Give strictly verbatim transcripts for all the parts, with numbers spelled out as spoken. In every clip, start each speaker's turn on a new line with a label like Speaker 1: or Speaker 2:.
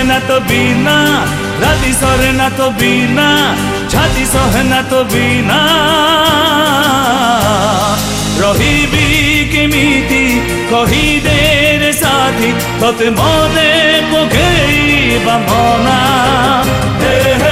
Speaker 1: না তো বিনা রাতি সরে না তো বিনা ছাতি সহে না তো বিনা রহিবি কেমিতি কহিদে রে সাথী তোতে মনে পকেইবা মনা হে হে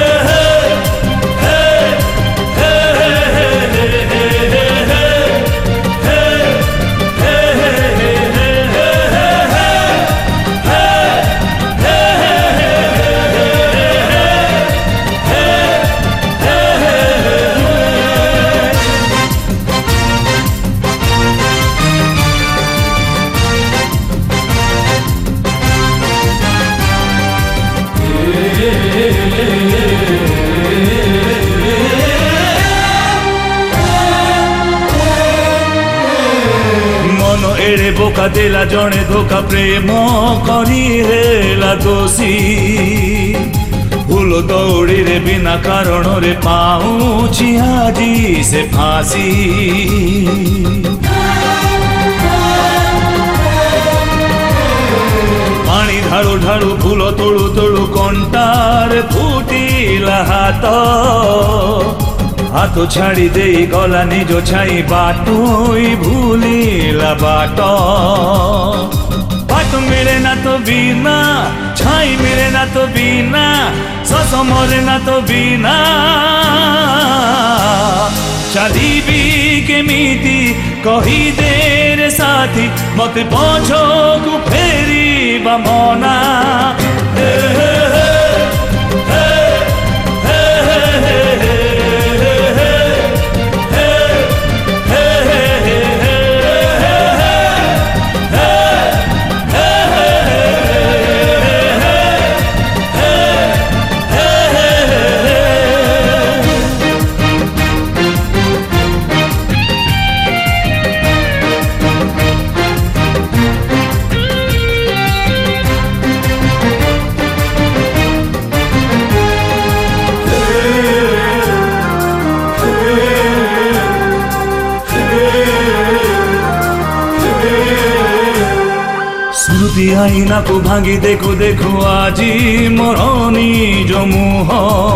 Speaker 1: एड़े बोका देला जणे धोखा प्रेम करी हेला दोषी भूल दौड़ी रे बिना कारण रे पाऊची आजी से फांसी पानी ढालू ढालू फूल तोड़ू तोड़ू कंटार फुटिला हाथ हाथ छाड़ी दे गला निज छाई बाटोई भूलिला बाट बाट मिले ना तो बिना छाई मिले ना तो बिना सस मरे ना तो बिना चलीबी केमिति कही दे रे साथी मते पछकु फेरिबा मना हे हे हे श्रुति आईना को भांगी देखो देखो आजी मरनी जो मुह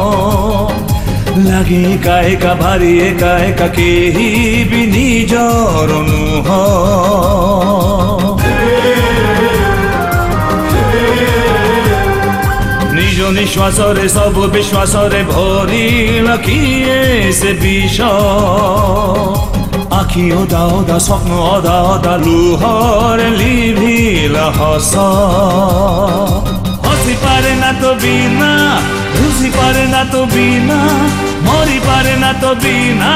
Speaker 1: लगे एका एका भारी एका एका के ही भी निजर नुह निज निश्वास रे सब विश्वास रे भरी लखिए से विष आखि ओदा ओदा स्वप्न ओदा ओदा लुहर लिभिला हस हसी पारे ना तो बिना रुसी पारे ना तो बिना मरी पारे ना तो बिना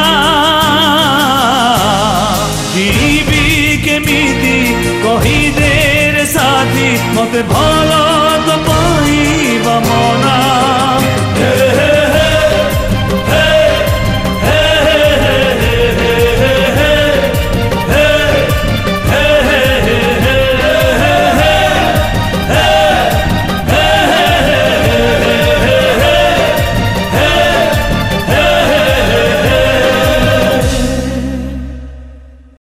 Speaker 1: जीवी केमिति कही दे रे साथी मते भल तो पाइबा।